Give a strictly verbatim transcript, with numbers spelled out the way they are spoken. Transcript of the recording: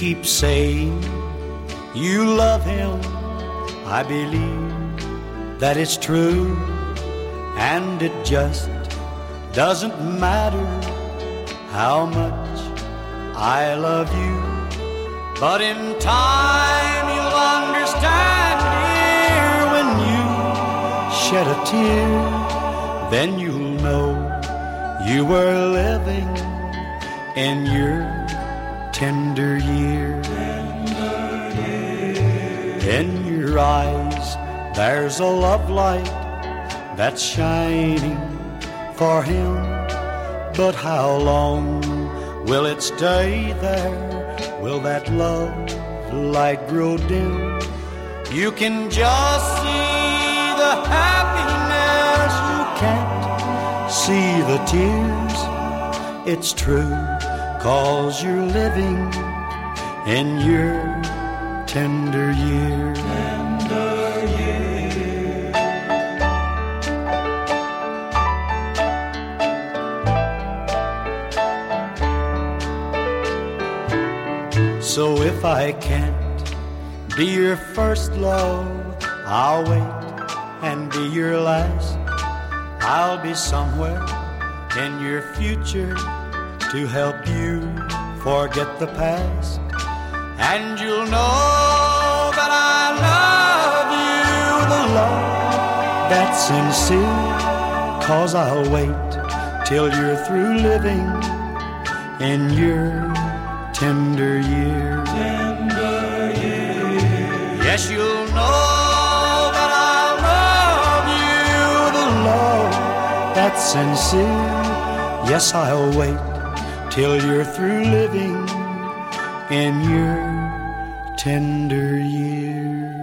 keep saying you love him. I believe that it's true, and it just doesn't matter how much I love you. But in time you'll understand, dear, when you shed a tear, then you'll know you were living in your tender years. In your eyes there's a love light that's shining for him, but how long will it stay there? Will that love light grow dim? You can just see the happiness, you can't see the tears. It's true, 'cause you're living in your tender years. Tender years. So if I can't be your first love, I'll wait and be your last. I'll be somewhere in your future to help you forget the past. And you'll know that I love you, the love that's sincere, 'cause I'll wait till you're through living in your tender years. Tender years. Yes, you'll know that I love you, the love that's sincere. Yes, I'll wait till you're through living in your tender years.